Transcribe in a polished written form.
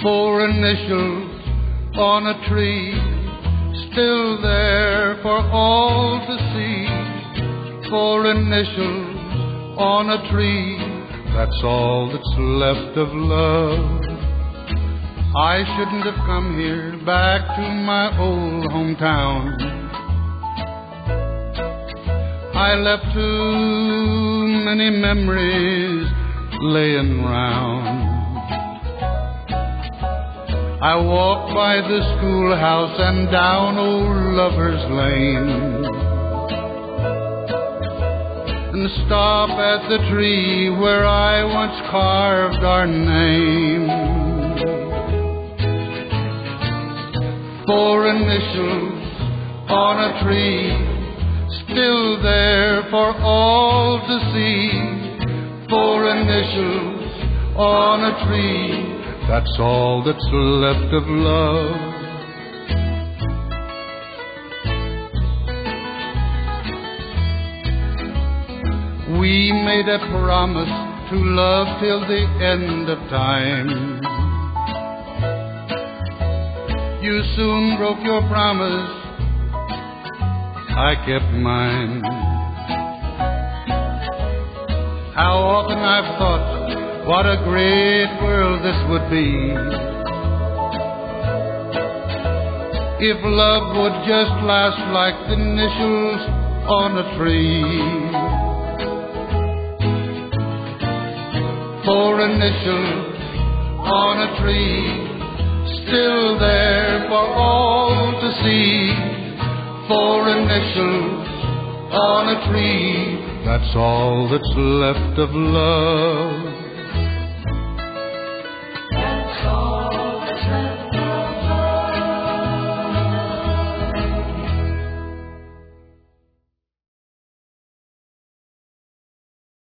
Four initials on a tree, still there for all to see. Four initials on a tree, that's all that's left of love. I shouldn't have come here back to my old hometown. I left too many memories laying round. I walked by the schoolhouse and down old Lover's Lane, and stop at the tree where I once carved our name. Four initials on a tree, still there for all to see. Four initials on a tree, that's all that's left of love. We made a promise to love till the end of time. You soon broke your promise, I kept mine. How often I've thought what a great world this would be if love would just last like the initials on a tree. Four initials on a tree, still there for all to see. Four initials on a tree, that's all that's left of love.